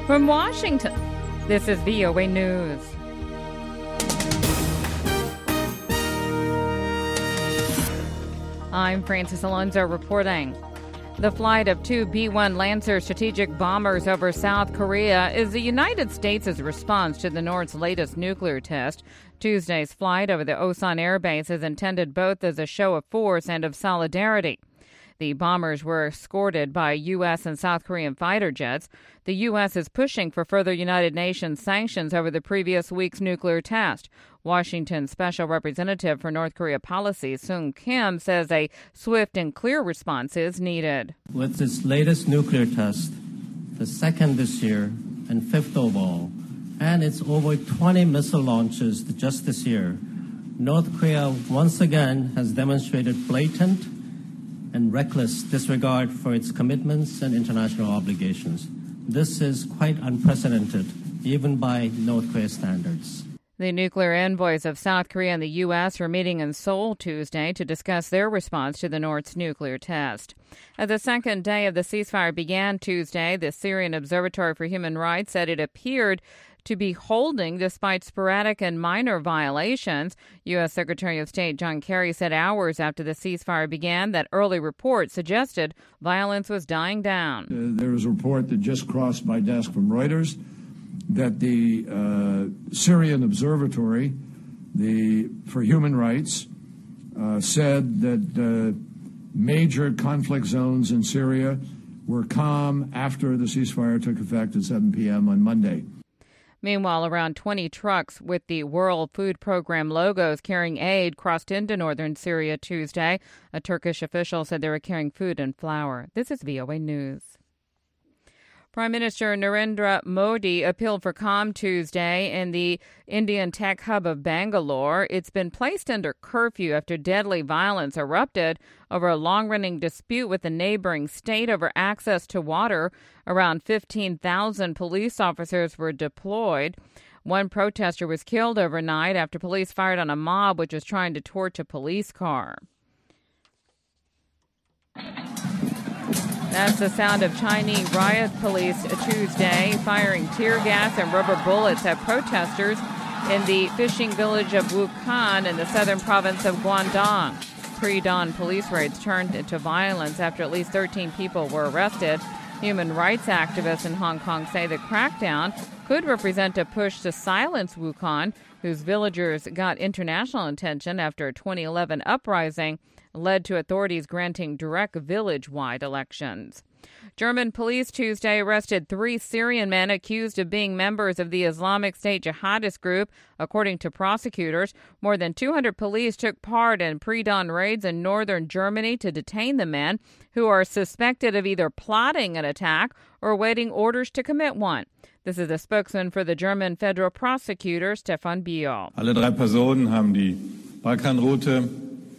From Washington, this is VOA News. I'm Francis Alonso reporting. The flight of two B-1 Lancer strategic bombers over South Korea is the United States' response to the North's latest nuclear test. Tuesday's flight over the Osan Air Base is intended both as a show of force and of solidarity. The bombers were escorted by U.S. and South Korean fighter jets. The U.S. is pushing for further United Nations sanctions over the previous week's nuclear test. Washington's Special Representative for North Korea Policy, Sung Kim, says a swift and clear response is needed. With this latest nuclear test, the second this year and fifth overall, and its over 20 missile launches just this year, North Korea once again has demonstrated blatant and reckless disregard for its commitments and international obligations. This is quite unprecedented, even by North Korea standards. The nuclear envoys of South Korea and the U.S. are meeting in Seoul Tuesday to discuss their response to the North's nuclear test. As the second day of the ceasefire began Tuesday, the Syrian Observatory for Human Rights said it appeared to be holding despite sporadic and minor violations. U.S. Secretary of State John Kerry said hours after the ceasefire began that early reports suggested violence was dying down. There was a report that just crossed my desk from Reuters that the Syrian Observatory for Human Rights said that major conflict zones in Syria were calm after the ceasefire took effect at 7 p.m. on Monday. Meanwhile, around 20 trucks with the World Food Program logos carrying aid crossed into northern Syria Tuesday. A Turkish official said they were carrying food and flour. This is VOA News. Prime Minister Narendra Modi appealed for calm Tuesday in the Indian tech hub of Bangalore. It's been placed under curfew after deadly violence erupted over a long-running dispute with the neighboring state over access to water. Around 15,000 police officers were deployed. One protester was killed overnight after police fired on a mob which was trying to torch a police car. That's the sound of Chinese riot police Tuesday firing tear gas and rubber bullets at protesters in the fishing village of Wukong in the southern province of Guangdong. Pre-dawn police raids turned into violence after at least 13 people were arrested. Human rights activists in Hong Kong say the crackdown could represent a push to silence Wukong, whose villagers got international attention after a 2011 uprising led to authorities granting direct village-wide elections. German police Tuesday arrested 3 Syrian men accused of being members of the Islamic State jihadist group. According to prosecutors, more than 200 police took part in pre-dawn raids in northern Germany to detain the men, who are suspected of either plotting an attack or awaiting orders to commit one. This is a spokesman for the German federal prosecutor, Stefan Biel. Alle 3 Personen haben die Balkanroute.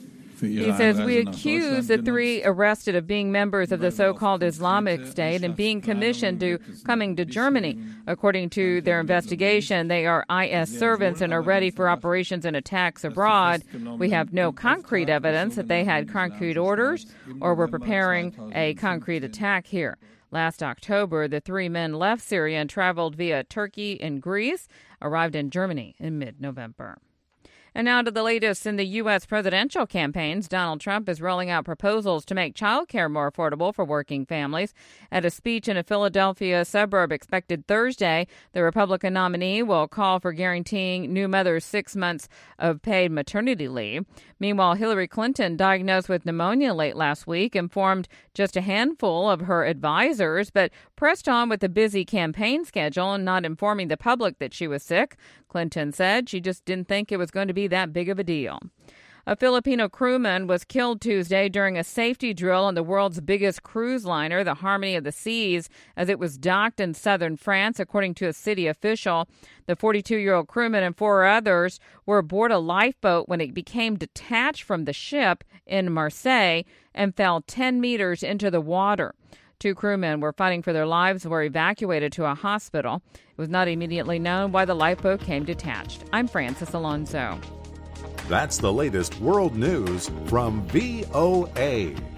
He says, we accuse the 3 arrested of being members of the so-called Islamic State and being commissioned to coming to Germany. According to their investigation, they are IS servants and are ready for operations and attacks abroad. We have no concrete evidence that they had concrete orders or were preparing a concrete attack here. Last October, the 3 men left Syria and traveled via Turkey and Greece, arrived in Germany in mid-November. And now to the latest in the U.S. presidential campaigns. Donald Trump is rolling out proposals to make child care more affordable for working families. At a speech in a Philadelphia suburb expected Thursday, the Republican nominee will call for guaranteeing new mothers 6 months of paid maternity leave. Meanwhile, Hillary Clinton, diagnosed with pneumonia late last week, informed just a handful of her advisors, but pressed on with a busy campaign schedule and not informing the public that she was sick. Clinton said she just didn't think it was going to be that big of a deal. A Filipino crewman was killed Tuesday during a safety drill on the world's biggest cruise liner, the Harmony of the Seas, as it was docked in southern France, according to a city official. The 42-year-old crewman and 4 others were aboard a lifeboat when it became detached from the ship in Marseille and fell 10 meters into the water. 2 crewmen were fighting for their lives and were evacuated to a hospital. It was not immediately known why the lifeboat came detached. I'm Francis Alonso. That's the latest world news from VOA.